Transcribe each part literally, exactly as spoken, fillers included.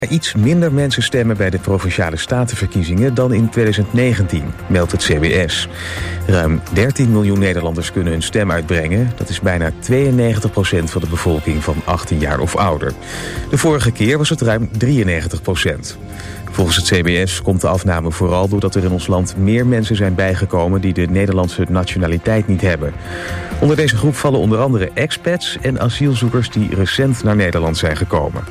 Iets minder mensen stemmen bij de Provinciale Statenverkiezingen dan in twintig negentien, meldt het C B S. Ruim dertien miljoen Nederlanders kunnen hun stem uitbrengen. Dat is bijna tweeënnegentig procent van de bevolking van achttien jaar of ouder. De vorige keer was het ruim drieënnegentig procent. Volgens het C B S komt de afname vooral doordat er in ons land meer mensen zijn bijgekomen die de Nederlandse nationaliteit niet hebben. Onder deze groep vallen onder andere expats en asielzoekers die recent naar Nederland zijn gekomen.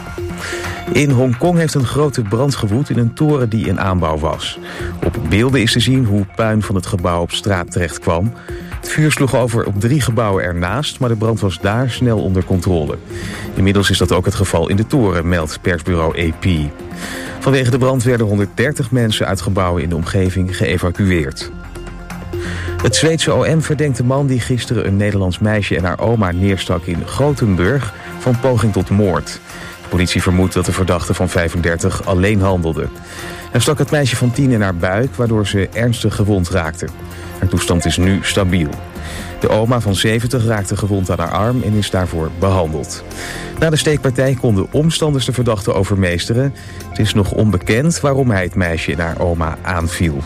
In Hongkong heeft een grote brand gewoed in een toren die in aanbouw was. Op beelden is te zien hoe puin van het gebouw op straat terecht kwam. Het vuur sloeg over op drie gebouwen ernaast, maar de brand was daar snel onder controle. Inmiddels is dat ook het geval in de toren, meldt persbureau A P. Vanwege de brand werden honderddertig mensen uit gebouwen in de omgeving geëvacueerd. Het Zweedse O M verdenkt de man die gisteren een Nederlands meisje en haar oma neerstak in Gothenburg van poging tot moord. De politie vermoedt dat de verdachte van vijfendertig alleen handelde. Hij stak het meisje van tien in haar buik, waardoor ze ernstig gewond raakte. Haar toestand is nu stabiel. De oma van zeventig raakte gewond aan haar arm en is daarvoor behandeld. Na de steekpartij konden omstanders de verdachte overmeesteren. Het is nog onbekend waarom hij het meisje en haar oma aanviel.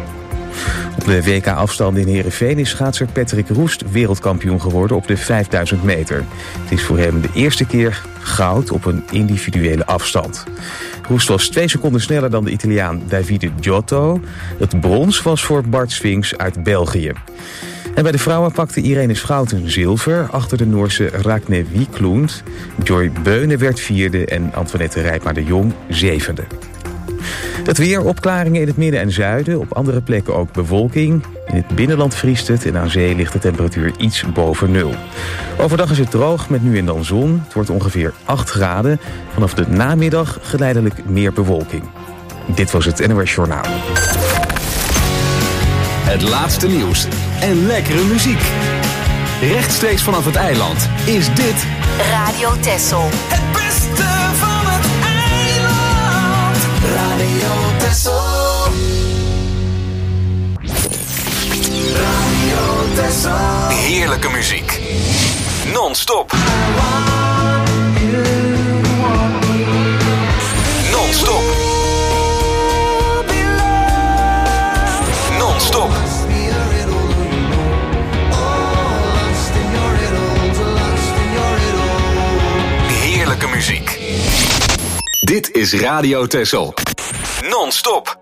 Op de W K-afstanden in Heerenveen is schaatser Patrick Roest wereldkampioen geworden op de vijfduizend meter. Het is voor hem de eerste keer goud op een individuele afstand. Roest was twee seconden sneller dan de Italiaan Davide Giotto. Het brons was voor Bart Swings uit België. En bij de vrouwen pakte Irene Schouten zilver achter de Noorse Ragne Wiklund. Joy Beunen werd vierde en Antoinette Rijpma de Jong zevende. Het weer, opklaringen in het midden en zuiden. Op andere plekken ook bewolking. In het binnenland vriest het en aan zee ligt de temperatuur iets boven nul. Overdag is het droog met nu en dan zon. Het wordt ongeveer acht graden. Vanaf de namiddag geleidelijk meer bewolking. Dit was het N O S Journaal. Het laatste nieuws en lekkere muziek. Rechtstreeks vanaf het eiland is dit Radio Texel. Het beste van het eiland. Radio Texel. Radio Texel. heerlijke muziek. Non-stop. Non-stop. Non-stop. Heerlijke muziek. Dit is Radio Texel. Non-stop.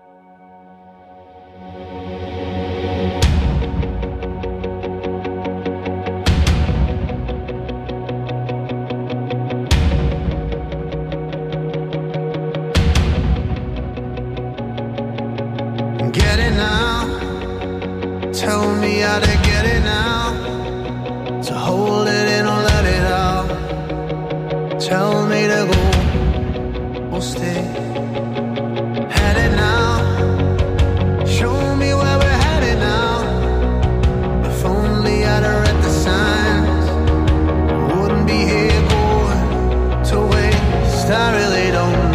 Get it now. Tell me how to get it now. To hold it in or let it out. Tell me to go or stay. Head it now. Show me where we're headed now. If only I'd have read the signs, wouldn't be here going to waste. I really don't know.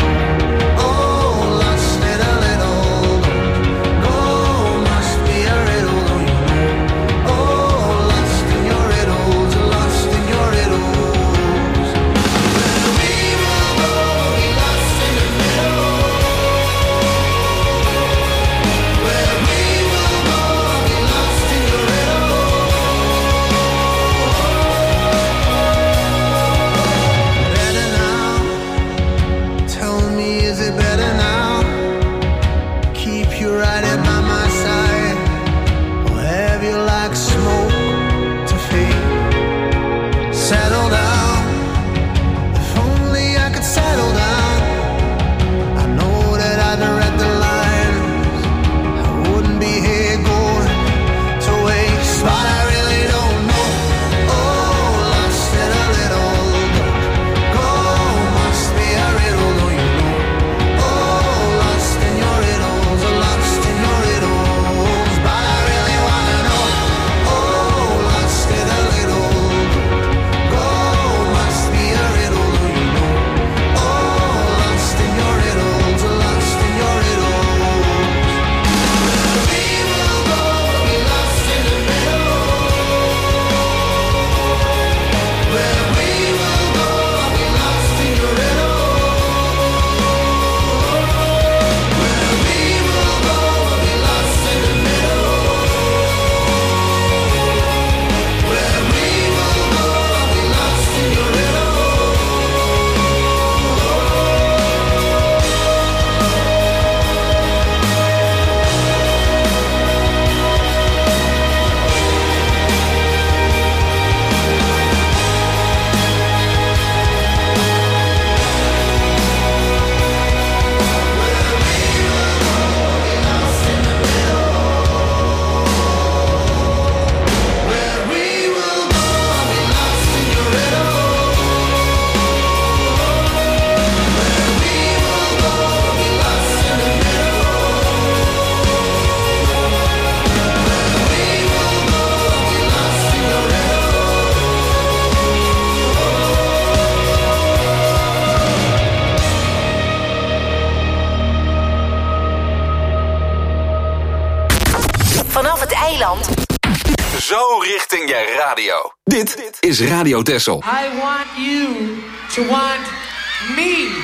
Tell het eiland. Zo richting je radio. Dit is Radio Texel. I want you to want me.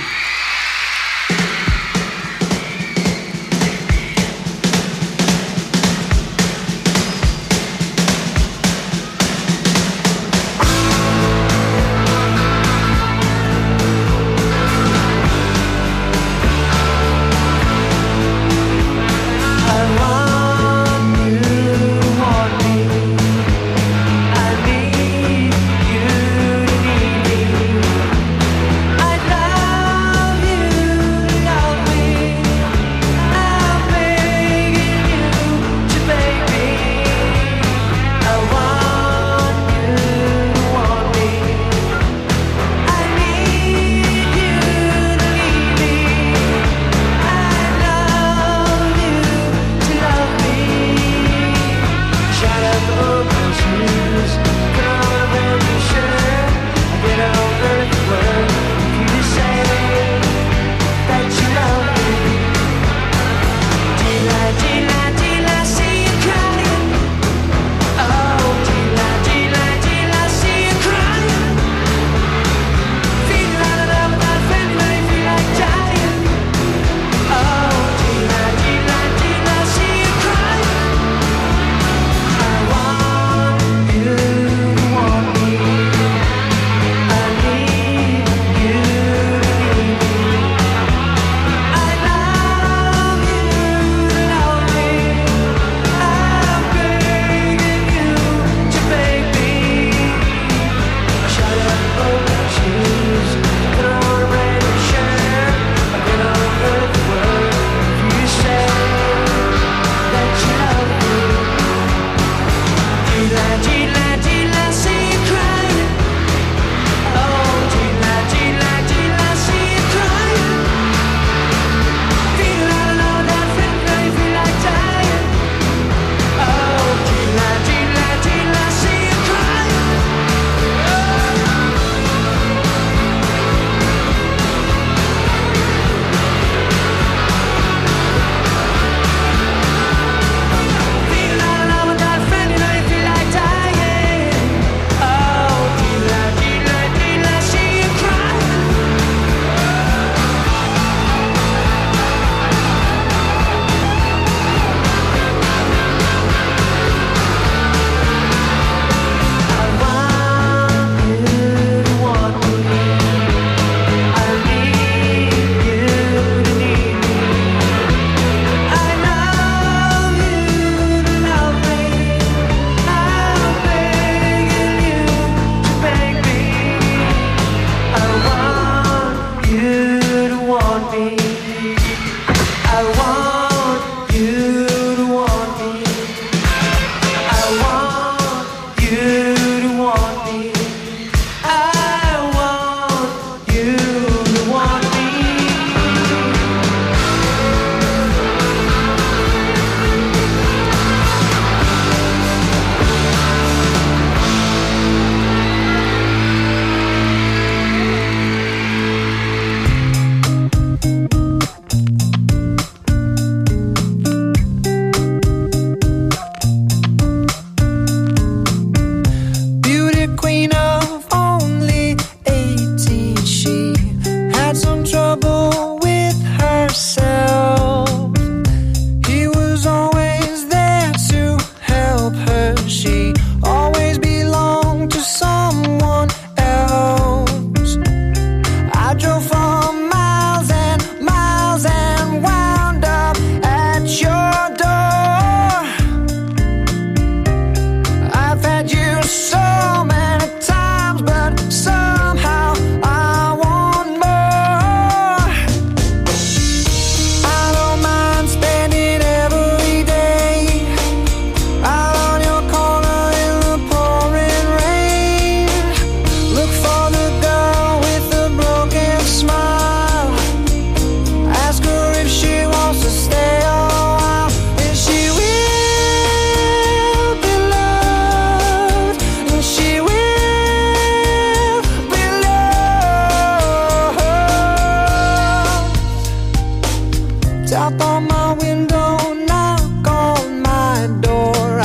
Tap on my window, knock on my door.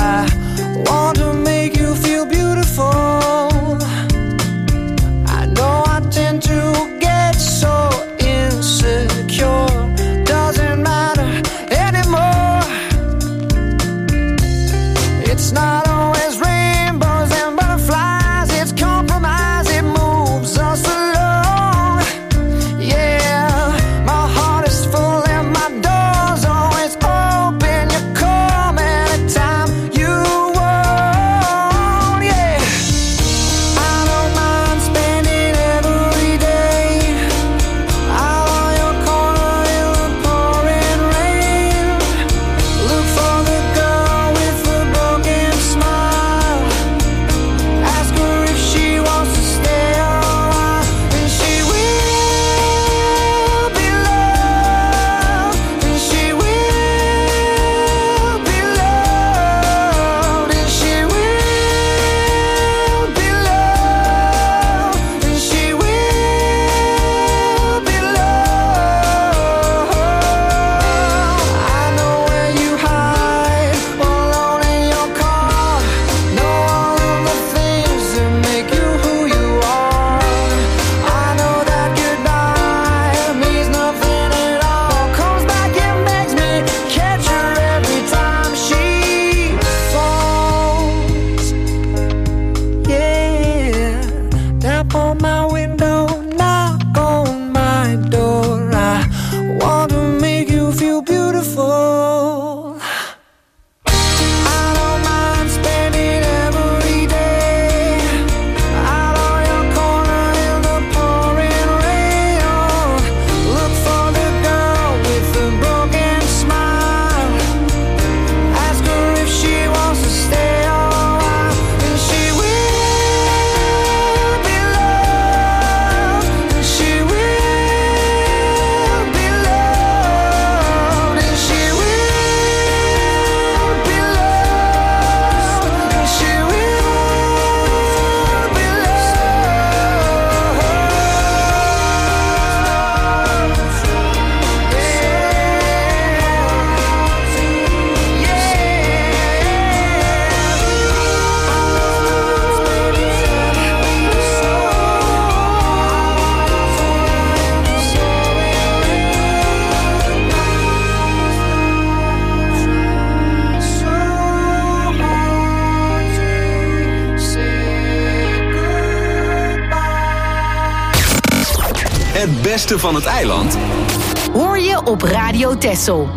beste van het eiland hoor je op Radio Texel.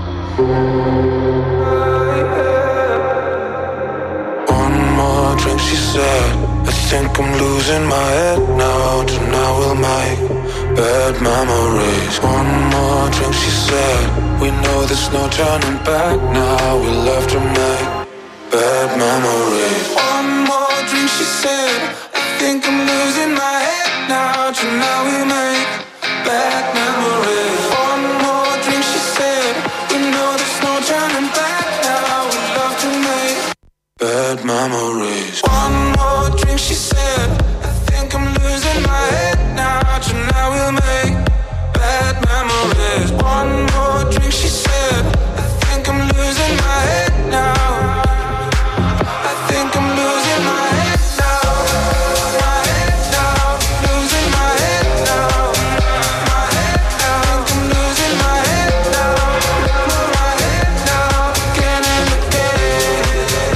One more drink, she said. I think I'm losing my head now. Tonight we'll make bad memories. One more drink, she said. We know there's no turning back now. We'll have to make bad memories. One more drink, she said. I think I'm losing my head now. Tonight we'll make bad memories. One more drink, she said. We know there's no turning back now. We'll have to make bad memories. One more drink, she said. I think I'm losing my head now. Tonight we'll make bad memories. One more drink, she said. I think I'm losing my head now. I think I'm losing my head now. My head now. Losing my head now. My head now. I think I'm losing my head now. My head now. Again and again.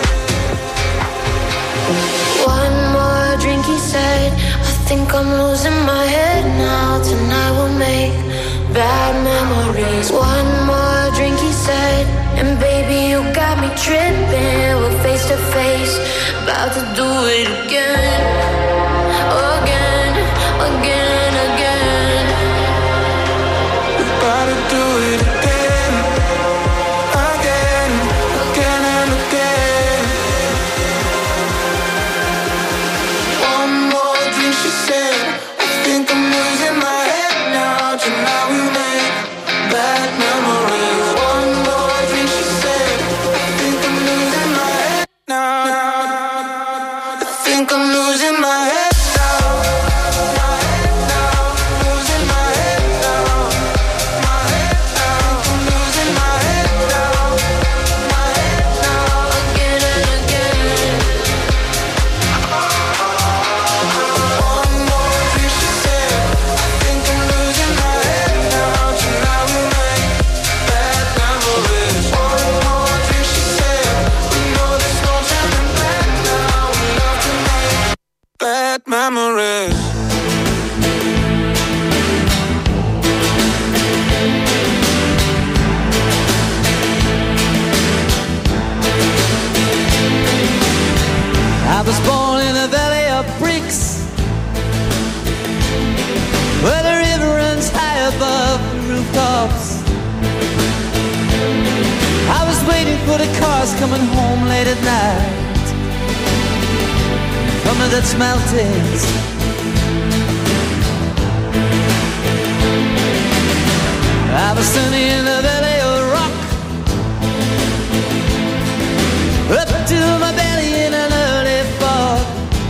One more drink, he said. I think I'm losing my head now. Tonight we'll make bad memories. One more drink, he said. And baby, you got me tripping. We're face to face, about to do it again. Again, again, again. About to do it again. Again, again and again. One more drink, she said. I think I'm losing my head now. Tonight we make bad memories. One more drink, she said. I think I'm losing my head now. I think I'm losing my head now. My head now. Losing my head now. My head now. I'm losing my head now. My head now. Again and again. One more drink, she said. I think I'm losing my head now. Tonight we make bad memories. One more drink, she said. We know there's no turning back now. We love to make bad memories. I was born in a valley of bricks, where the river runs high above the rooftops. I was waiting for the cars coming home late at night from the Dutch mountains. I was standing in the valley of rock, up to my belly in an early fog.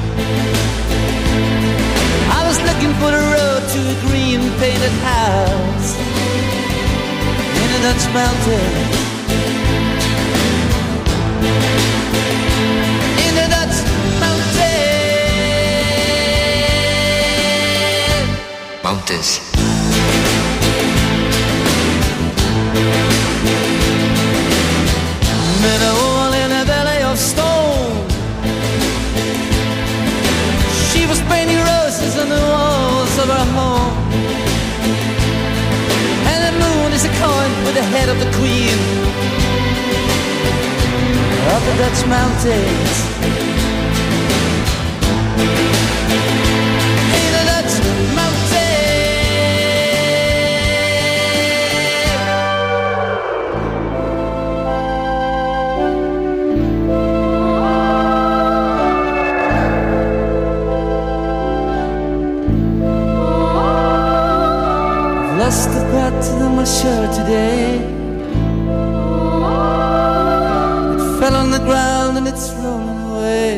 I was looking for the road to a green painted house in the Dutch mountains. In the Dutch mountains. Mountains. Met a woman in a valley of stone. She was painting roses on the walls of her home. And the moon is a coin with the head of the queen of the Dutch mountains. In the Dutch mountains. Lost the button on my shirt today. It fell on the ground and it's rolling away,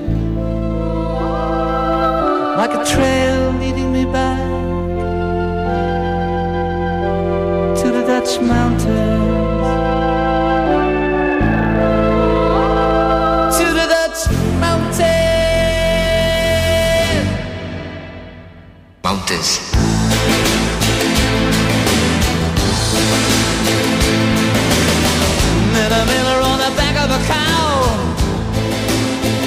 like a trail leading me back to the Dutch mountains. To the Dutch mountains. Mountains. Met a miller on the back of a cow.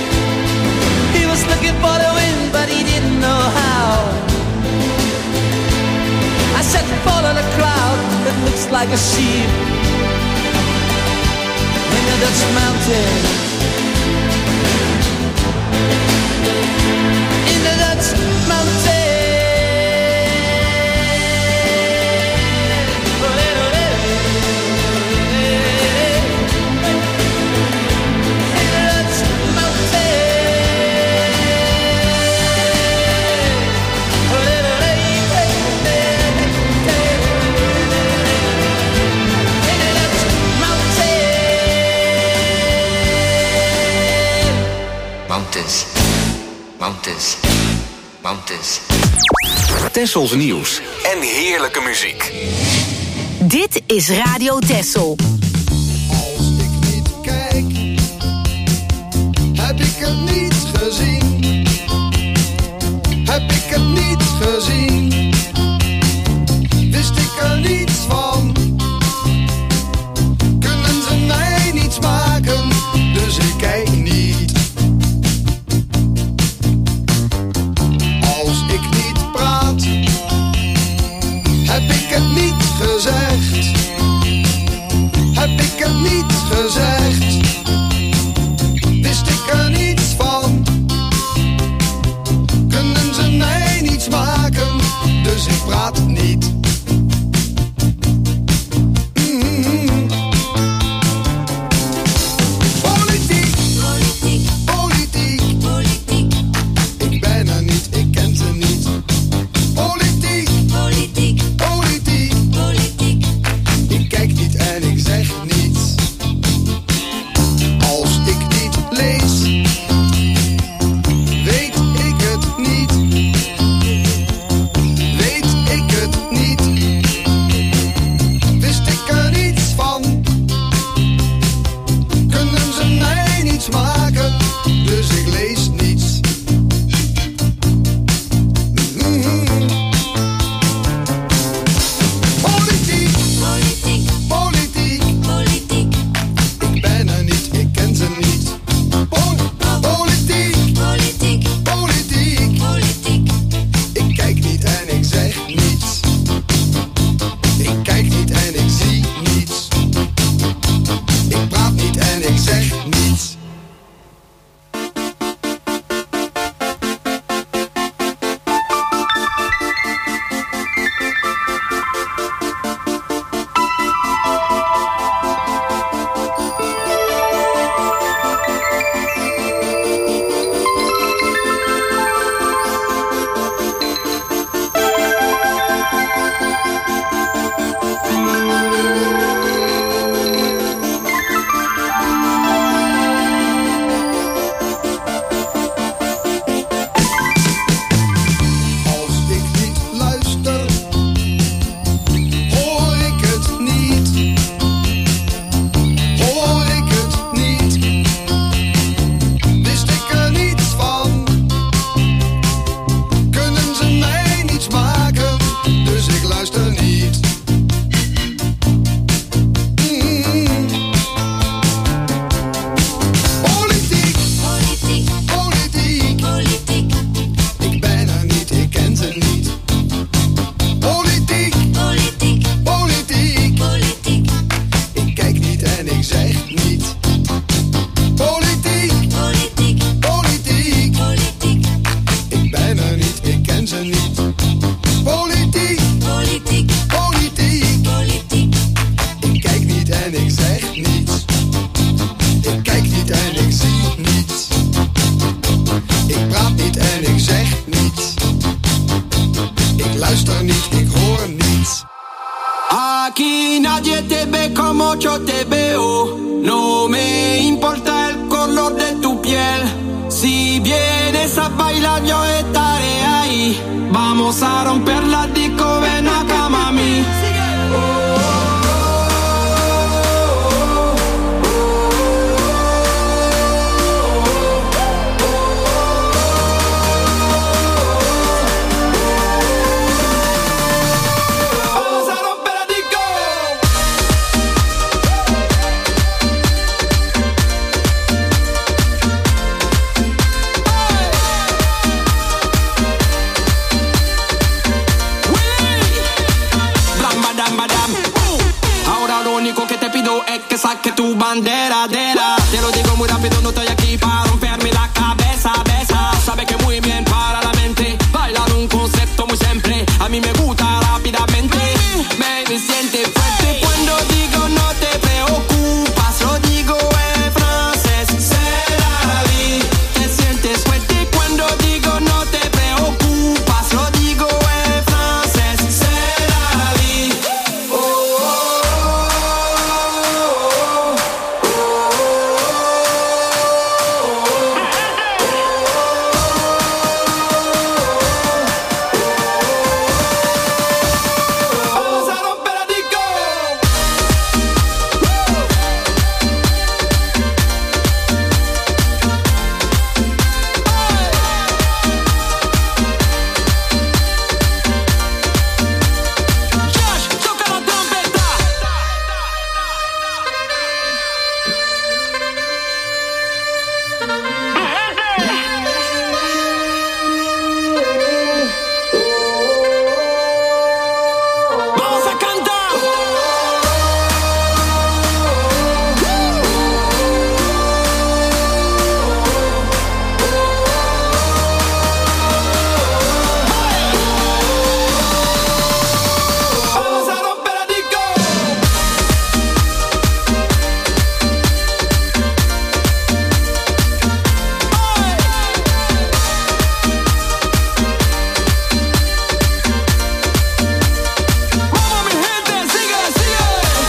He was looking for the wind, but he didn't know how. like a sheep in the Dutch mountain. In the Dutch mountain. Mountains, mountains, mountains. Tessels nieuws en heerlijke muziek. Dit is Radio Tessel. Als ik niet kijk, heb ik het niet gezien. Heb ik het niet gezien. Wist ik er niets van. Kunnen ze mij niets maken, dus ik kijk niet. Heb ik het niet gezegd? Heb ik het niet gezegd? Wist ik er niets van? Kunnen ze mij niets maken? Dus ik praat niet. Mm-hmm. Politiek, politiek, politiek, politiek. Ik ben er niet, ik ken ze niet. Politiek, politiek. Politiek, politiek. Ik kijk niet en ik zeg niets. Als ik niet lees, weet ik het niet. Weet ik het niet. Wist ik er niets van. Kunnen ze mij niets maken, dus ik lees niets. Mm-hmm. Politiek, politiek, politiek, politiek. Ik ben er niet, ik ken ze niet. Pol- politiek, politiek, politiek, politiek. Ik kijk niet en ik zeg niets. Ik kijk niet en ik zie niets. Ik praat niet en ik zeg niets. Als ik niet luister, hoor ik het niet. Hoor ik het niet. Wist ik er niets van. Kunnen ze mij niets maken, dus ik luister niet. Mm. Politiek, politiek, politiek, politiek. Ik ben er niet, ik ken ze niet. Politiek, politiek, politiek, politiek. Ik kijk niet en ik zeg niet. Politiek, politiek, politiek, politiek. Ik ben er niet, ik ken ze niet. Politiek, politiek, politiek, politiek. Ik kijk niet en ik zeg niets. Ik kijk niet en ik zie niets. Ik praat niet en ik zeg niets. Ik luister niet, ik hoor niets. Aquí nadie te ve como yo te veo. No me importa el color de tu piel. Si vienes a bailar yo estaré ahí. Vamos a romper la disco, ven acá mami. Vamos a romper la disco. Hey. bandera, dera. Te lo digo muy rápido, no estoy aquí para romperme la cabeza, besa. Sabe que muy bien para la mente. Bailar un concepto muy simple. A mí me gusta rápidamente. Baby, siente fuerte cuando digo no te preocupas. Lo digo en francés, c'est la vie. Te sientes fuerte cuando digo no te preocupas. Lo digo en francés, c'est la vie. Oh, oh, oh, oh, Vamos a romper la disco. Josh, toca la trompeta. Vamos a cantar. Vamos a romper la disco. Vamos mi gente, sigue, sigue.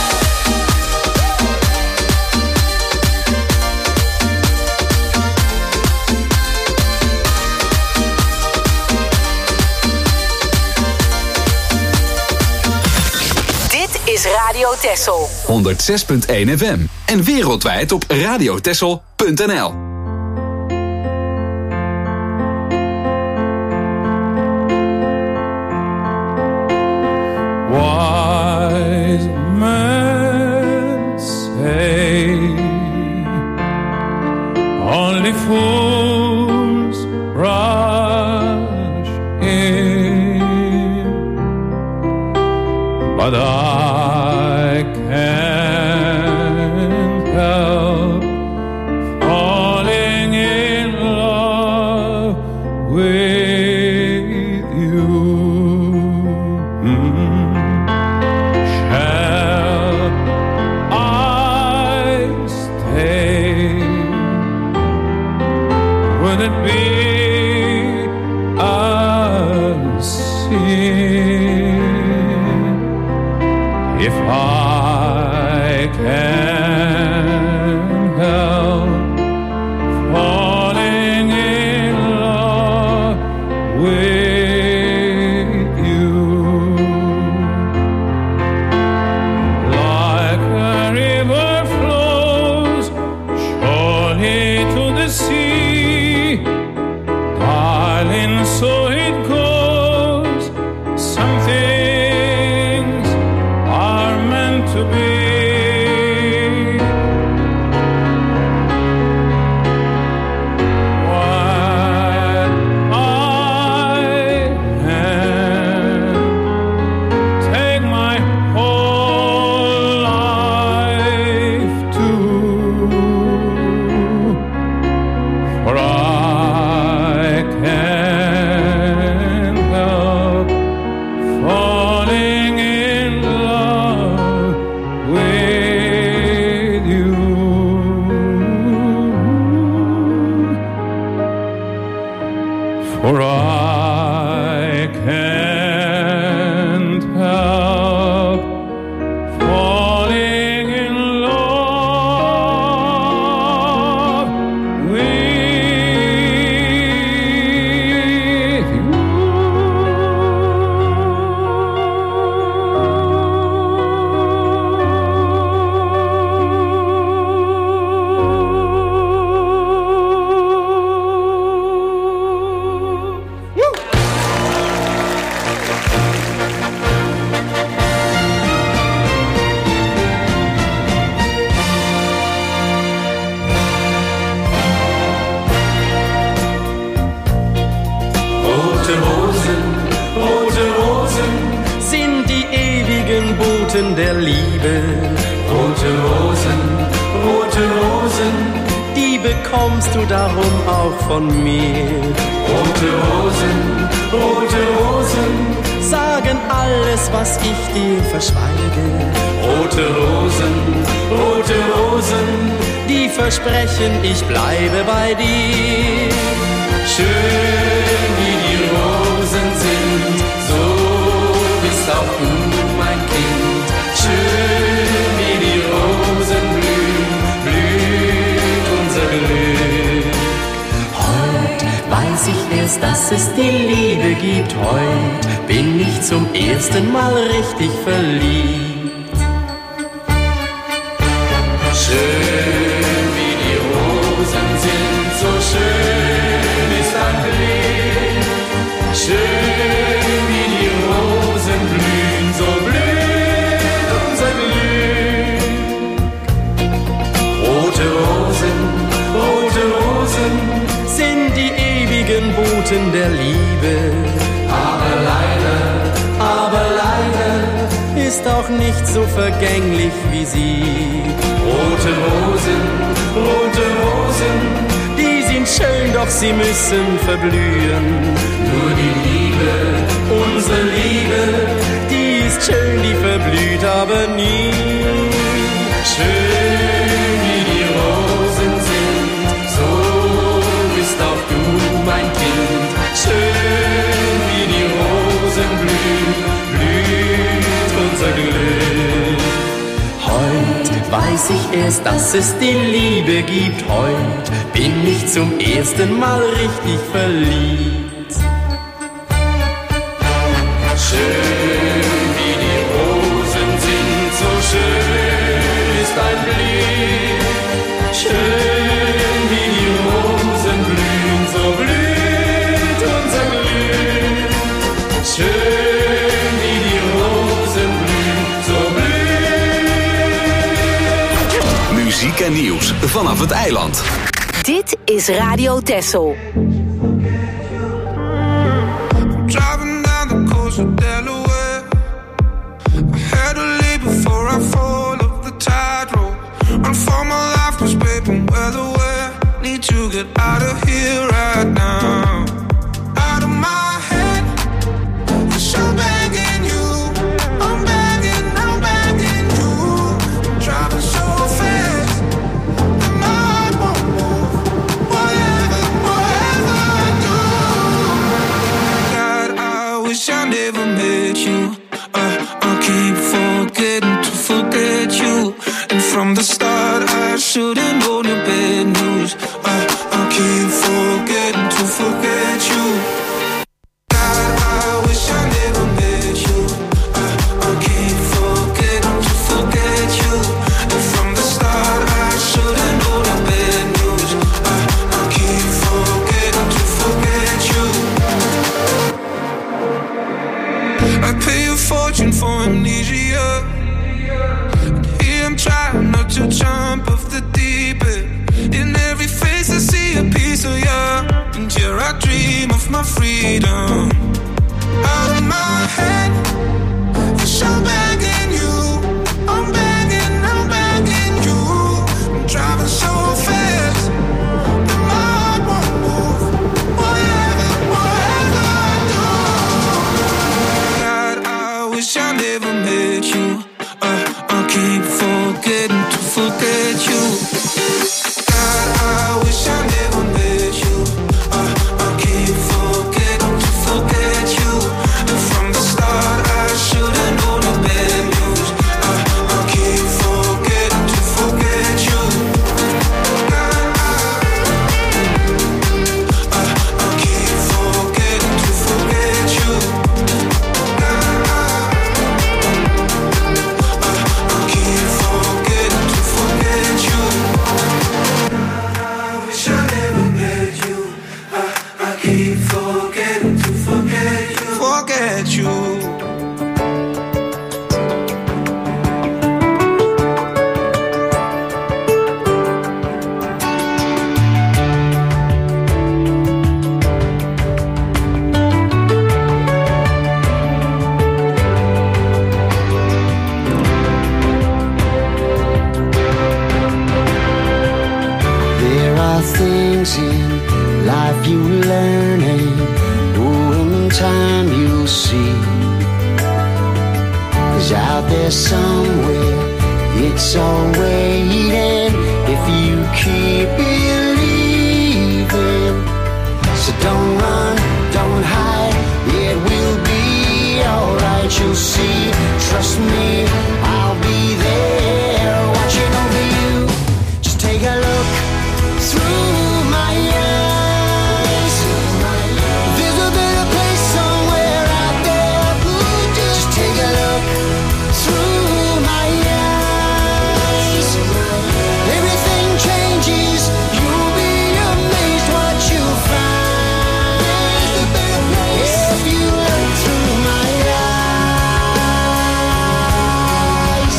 Dit is Radio Texel. honderd zes punt één F M en wereldwijd op radiotessel punt n l. Wise men say only fools rush in, but I can't help falling in love with you. Mm. Shall I stay? Would it be a sin if I can help falling in love with you? Like a river flows surely to the sea, darling, so it goes. Some things are meant to be. What I am, take my whole life too, for I can't help falling in love with you. For I can't help falling in love with you. Rote Rosen, rote Rosen sind die ewigen Boten der Liebe. Rote Rosen, rote Rosen, die bekommst du darum auch von mir. Rote Rosen, rote Rosen, sagen alles, was ich dir verschweige. Rote Rosen, rote Rosen, die versprechen, ich bleibe bei dir. Schön wie die Rosen sind, so bist auch du mein Kind. Schön wie die Rosen blühen, blüht unser Glück. Heut weiß ich erst, dass es die Liebe gibt. Heut bin ich zum ersten Mal richtig verliebt. Schön wie die Rosen sind, so schön ist ein Blick. Schön wie die Rosen blühen, so blüht unser Glück. Rote Rosen, rote Rosen sind die ewigen Boten der Liebe. Aber leider, aber leider ist auch nicht so vergänglich wie sie. Rote Rosen, rote Rosen, die sind schön, doch sie müssen verblühen. Nur die Liebe, unsere Liebe, die ist schön, die verblüht aber nie. Schön wie die Rosen sind, so bist auch du mein Kind. Schön wie die Rosen blühen, blüht unser Glück. Heut weiß ich erst, dass es die Liebe gibt. Heut bin ich zum ersten Mal richtig verliebt. Schön wie die Rosen sind, so schön ist ein Blick. Schön wie die Rosen blühen, so blüht unser Glück. Schön wie die Rosen blühen, so blüht. Muziek en nieuws vanaf het eiland. Dit is Radio Texel. Driving down the coast of Delaware, I had to leave before I fall off the tightrope. Run for my life, cause babe, I'm well aware. Need to get out of here right now. Out of my head, cause I'm begging you. I'm begging, I'm begging you. I'm driving so fast that my heart won't move. Whatever, whatever I do. God, I wish I never met you. uh, I keep forgetting to forget you. And from the start I should've known your bad news. uh, I keep forgetting to forget you. God, I wish I never met you. uh, I keep forgetting to forget you. And from the start I should've known your bad news. uh, I keep forgetting to forget you. I pay a fortune for amnesia, and here I'm trying not to jump off the deep end. In every face I see a piece of you, and here I dream of my freedom. Out of my head, for sure begging you. I'm begging, I'm begging you. I'm driving so fast that my heart won't move. Whatever, whatever I do. God, I wish I never met you. uh, I keep forgetting to forget you. God, I wish I never met you. uh, I keep forgetting to forget you. And from the start things in life you learn, and oh, in time you'll see. 'Cause out there somewhere it's all waiting if you keep believing. So don't run, don't hide, it will be alright, you'll see. Trust me, I'll be there watching over you. Just take a look through my eyes. There's a better place somewhere out there. Just take a look through my eyes. Everything changes, you'll be amazed what you'll find. There's a better place if you look through my eyes.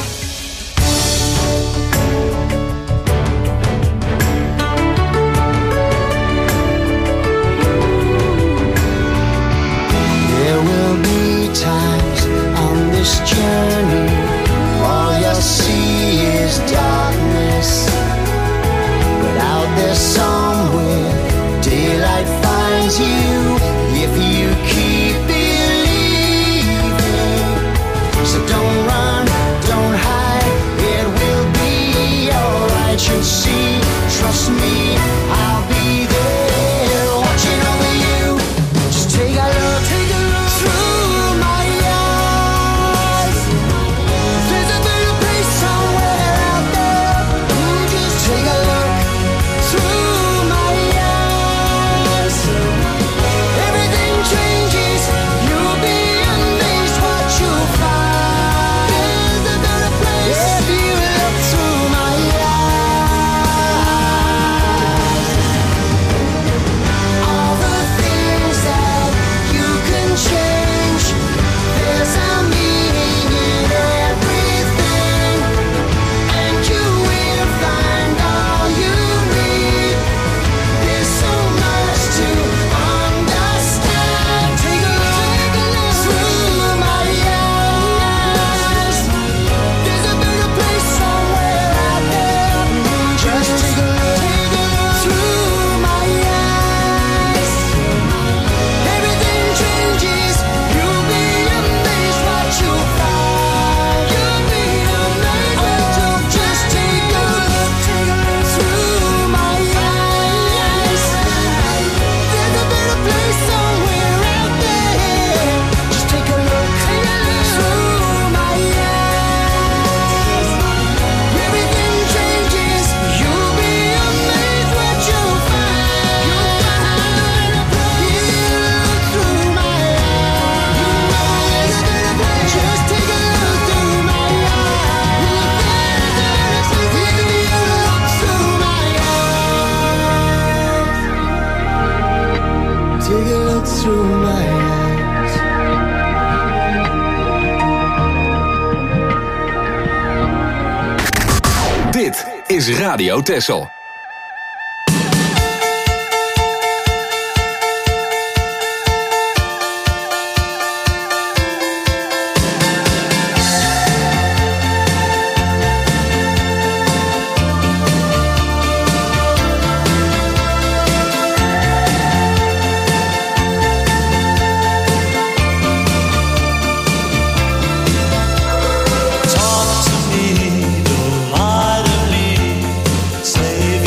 There will be times on this journey all you'll see is darkness, but out there somewhere daylight finds you if you keep believing. So don't run, don't hide, it will be alright, you'll see. Trust me, I'll be there watching over you. Just take a look, take a look through my eyes. There's a better place somewhere out there. Mm, just take a look through my eyes. Everything changes, you'll be amazed what you'll find. There's a better place if you look through my eyes. All the things that you can change, there's a meaning in everything, and you will find all you need. There's so much to understand. Take a look through my eyes. There's a better place somewhere out there. Just take a look through my eyes. Everything changes, you'll be amazed what you'll find. You'll be amazed what you'll just take a look, take a look through my eyes. There's a better place somewhere out there. Just take a look, take a look through my eyes. Everything changes, you'll be amazed what you'll find. You'll find a place. You look through my eyes. Just take a look through my eyes. If you look through my eyes. Take a look through my eyes. Dit is Radio Texel. Talk to me, though idly, save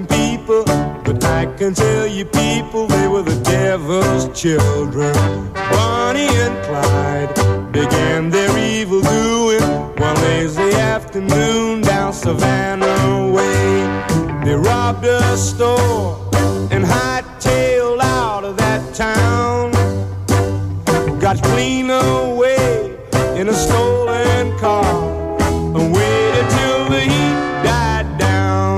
good-looking people, but I can tell you people, they were the devil's children. Bonnie and Clyde began their evil doing one lazy afternoon down Savannah Way. They robbed a store and hightailed out of that town. Got clean away in a stolen car and waited till the heat died down.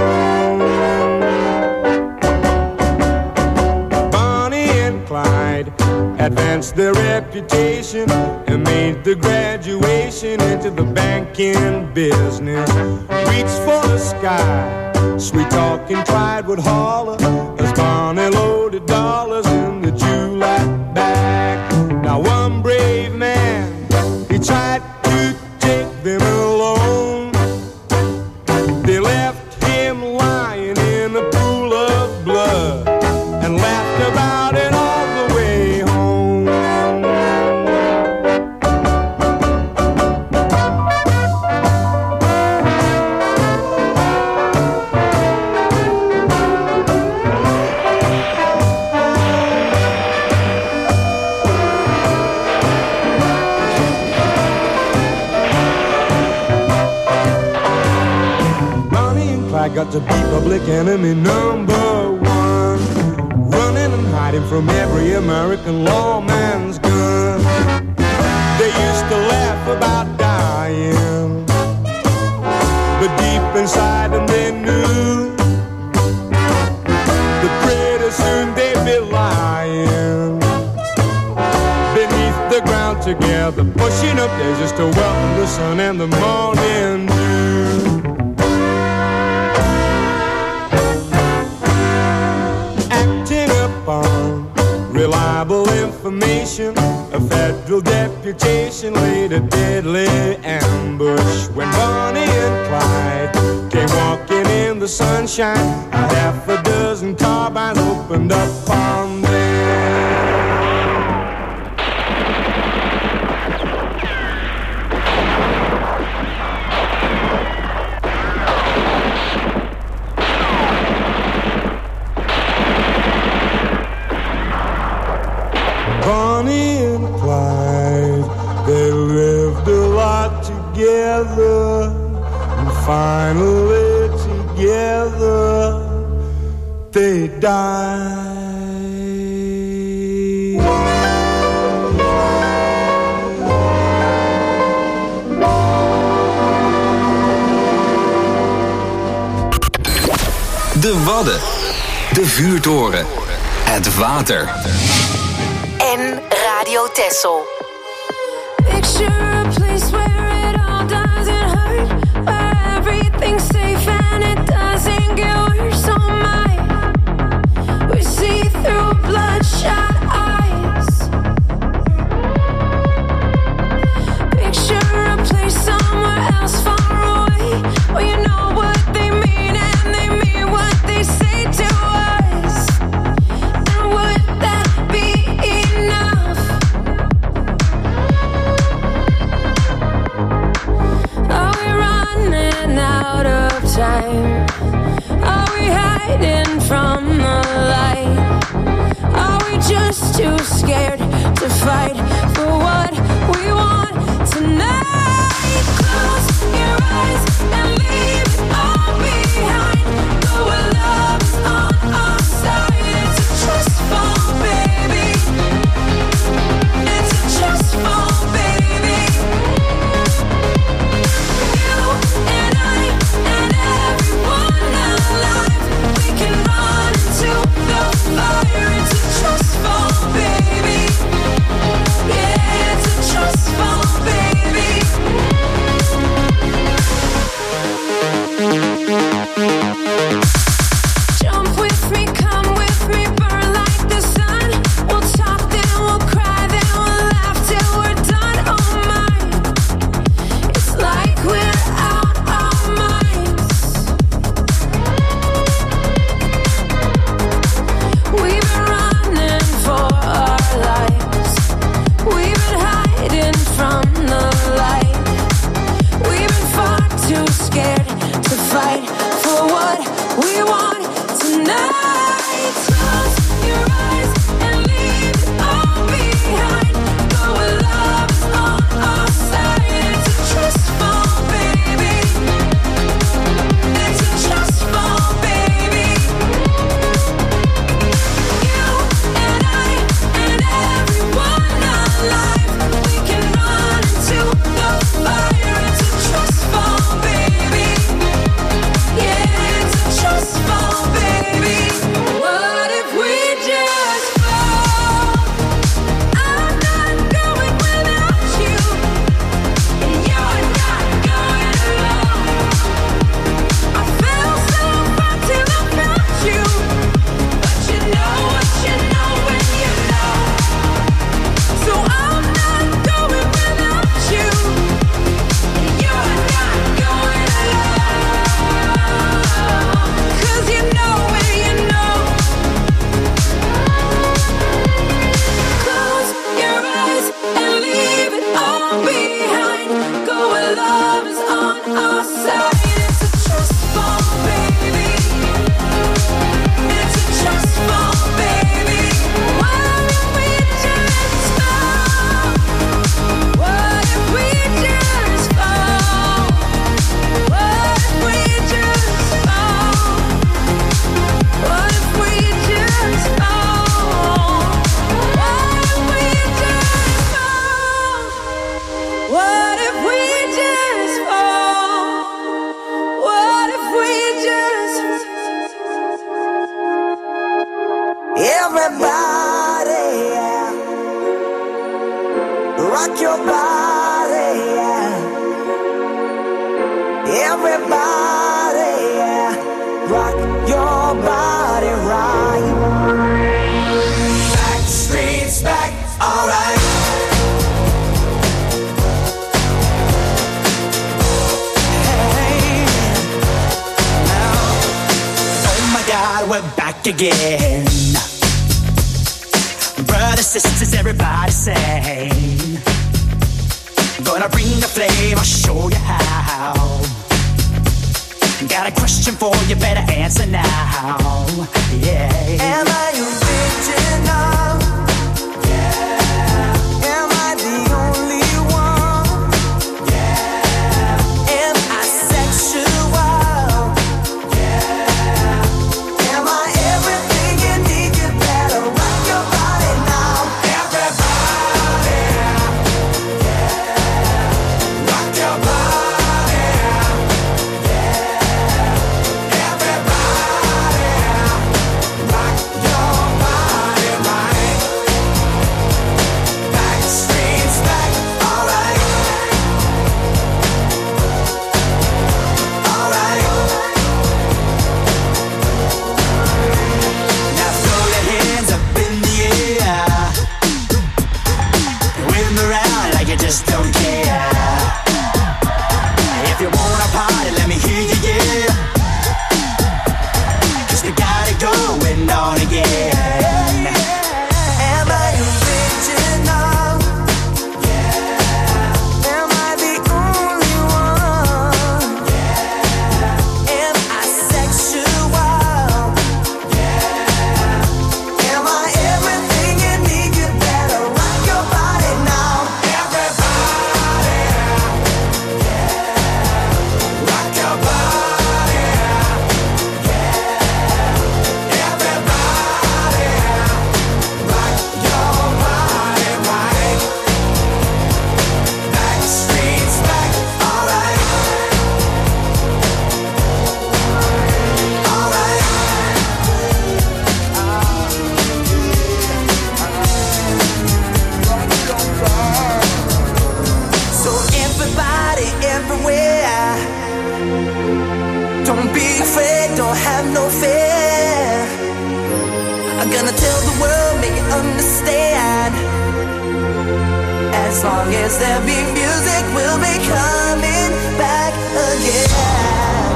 Bonnie and Clyde advanced their reputation and made the graduation into the banking business. Reached for the sky, sweet talking Clyde would holler as Bonnie loaded dollars in the July bag. Now one brave man, he tried to take them alone. They left him lying in a pool of blood and laughed about it all the way home. I got to be public enemy number one, running and hiding from every American lawman's gun. They used to laugh about dying, but deep inside them they knew that pretty soon they'd be lying beneath the ground together, pushing up there just to welcome the sun and the morning dew. On reliable information, a federal deputation laid a deadly ambush. When Bonnie and Clyde came walking in the sunshine, a half a dozen carbines opened up on them. Bonnie and Clyde, they lived a lot together, and finally together they died. De Wadden, de vuurtoren, het water. En Radio Texel. Picture a place where it all doesn't hurt, where everything's safe and it doesn't get worse. Oh my, we see through bloodshot eyes. Picture a place somewhere else far away, where you know what they mean and they mean what they say to us. And would that be enough? Are we running out of time? Are we hiding from the light? Are we just too scared to fight for what we want tonight? Close your eyes and leave it all behind. Go where love's on our side. It's a trust fall, baby. It's a trust fall, baby. You and I and everyone alive, we can run into the fire. It's a trust fall, baby. Yeah. Everybody, yeah. Rock your body, yeah. Everybody, yeah. Rock your body right. Back streets back, alright. Hey, now, oh my God, we're back again. Brothers, sisters, everybody sing. Gonna bring the flame, I'll show you how. Got a question for you, better answer now. Yeah. Am I original? Yeah. Am I the only one? Yeah. Am I sexual? Yeah. Am I everything you need? You better rock your body now. Everybody, yeah. Rock your body. Just don't care. If you wanna party, let me hear you, yeah. 'Cause we got it going on again. Am I original? Yeah. Am I the only one? Yeah. Am I sexual? Yeah. Am I everything you need? You better rock your body now. Don't be afraid, don't have no fear. I'm gonna tell the world, make it understand. As long as there be music, we'll be coming back again.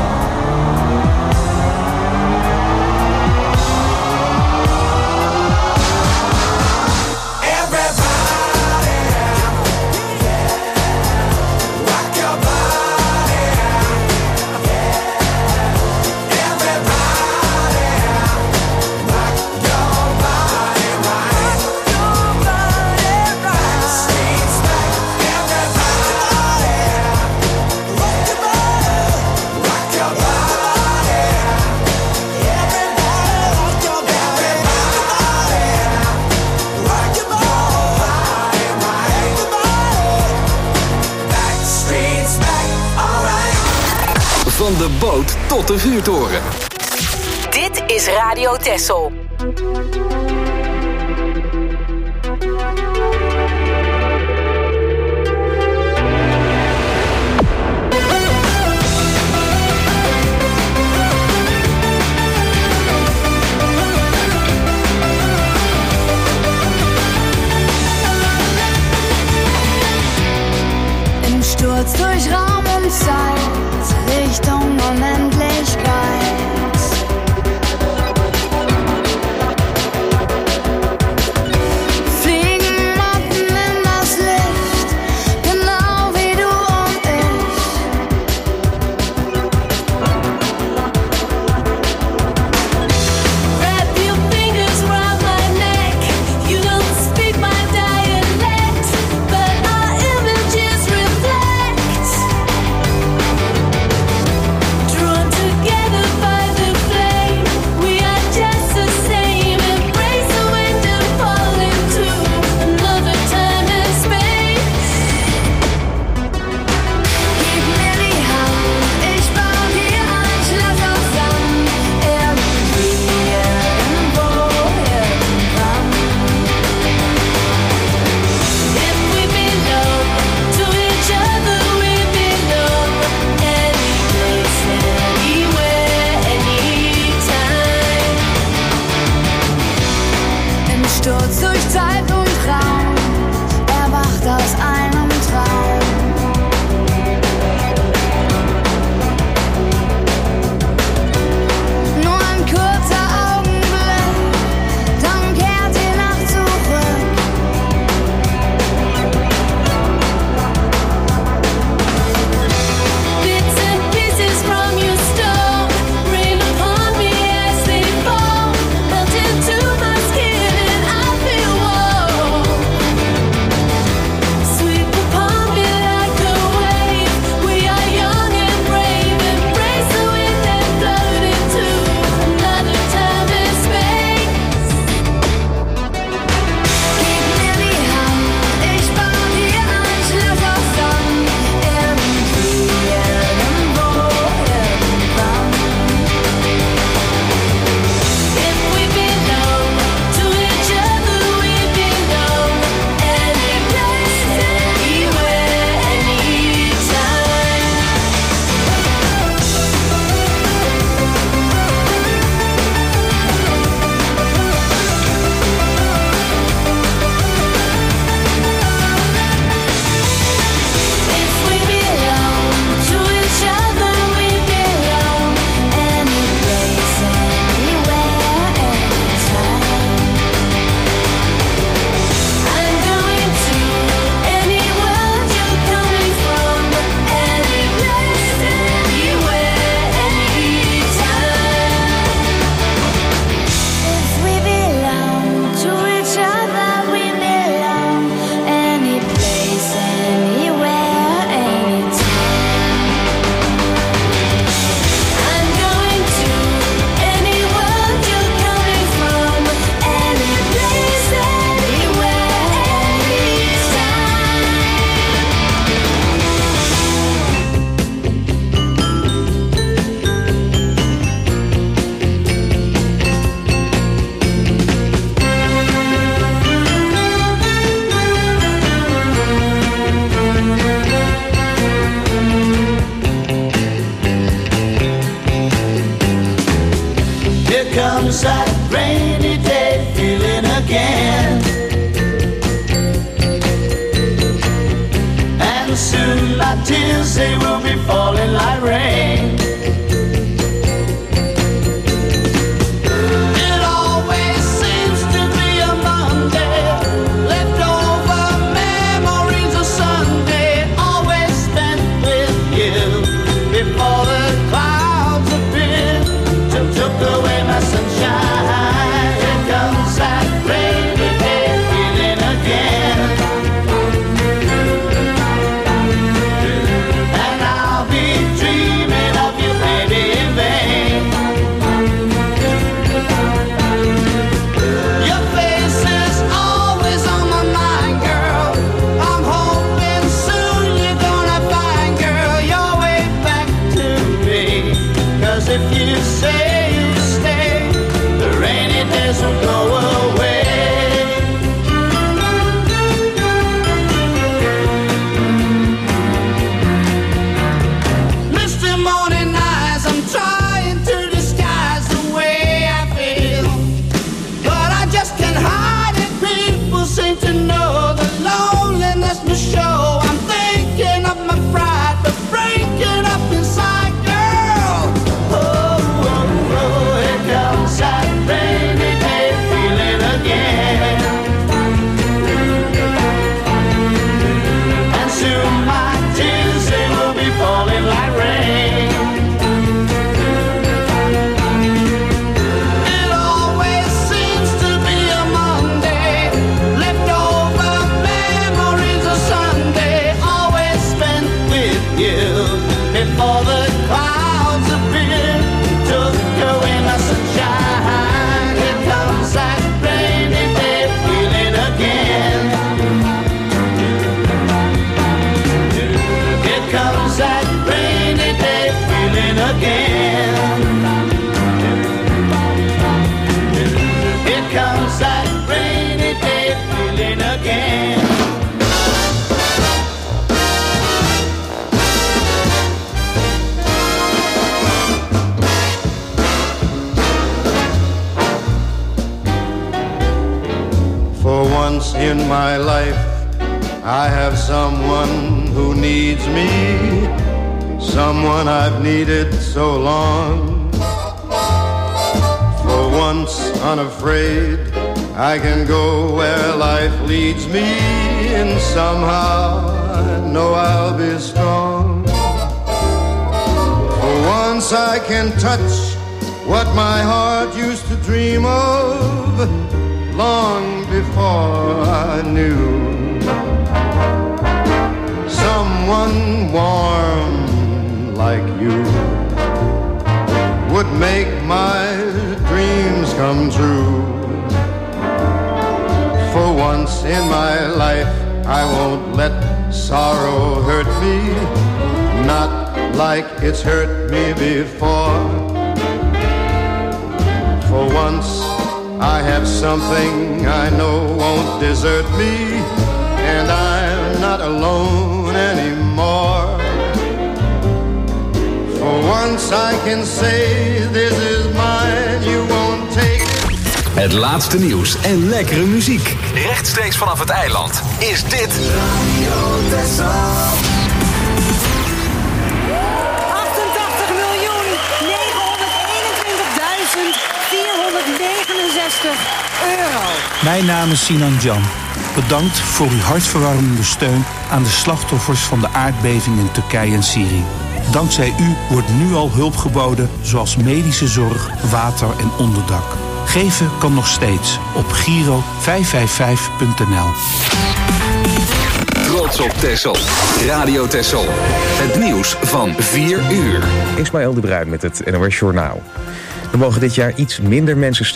Van de boot tot de vuurtoren. Dit is Radio Texel. Im Sturz durch Raum und Zeit, Richtung Unendlichkeit. comes that rainy day feeling again. And soon my tears, they will be falling like rain. It always seems to be a Monday, leftover memories of Sunday, always spent with you before the clouds appeared, took, took away my sunshine. Here comes that rainy day feeling again. And I'll be dreaming of you, baby, in vain. Your face is always on my mind, girl. I'm hoping soon you're gonna find, girl, your way back to me. 'Cause if you say you'll stay, the rainy days will go away. Misty morning eyes, I'm trying to disguise the way I feel, but I just can't hide it. People seem to know the loneliness must show. I'm thinking of my pride, but breaking up inside, girl. Oh, oh, oh, here comes that rainy day feeling again. And soon my tears, they will be falling like rain. It always seems to be a Monday, leftover memories of Sunday, always spent with you before the clouds appear, took away my sunshine. Here comes that rainy day feeling again. Here comes that rainy day feeling again. Here comes that rainy day feeling again. For once in my life, I have someone who needs me, someone I've needed so long. For once unafraid, I can go where life leads me, and somehow I know I'll be strong. For once I can touch what my heart used to dream of long before I knew. Someone warm like you would make my dreams come true. For once in my life, I won't let sorrow hurt me, not like it's hurt me before. For once I have something I know won't desert me, and I'm not alone anymore. For once I can say this is mine, you won't take it. Het laatste nieuws en lekkere muziek. Rechtstreeks vanaf het eiland is dit Radio Texel. achtentachtig miljoen negenhonderdeenentwintigduizend vierhonderdnegenenzestig euro. Mijn naam is Sinan Jan. Bedankt voor uw hartverwarmende steun aan de slachtoffers van de aardbeving in Turkije en Syrië. Dankzij u wordt nu al hulp geboden, zoals medische zorg, water en onderdak. Geven kan nog steeds op Giro vijf vijf vijf punt n l. Trots op Texel. Radio Texel. Het nieuws van vier uur. Ismaël de Bruin met het N O S Journaal. Er mogen dit jaar iets minder mensen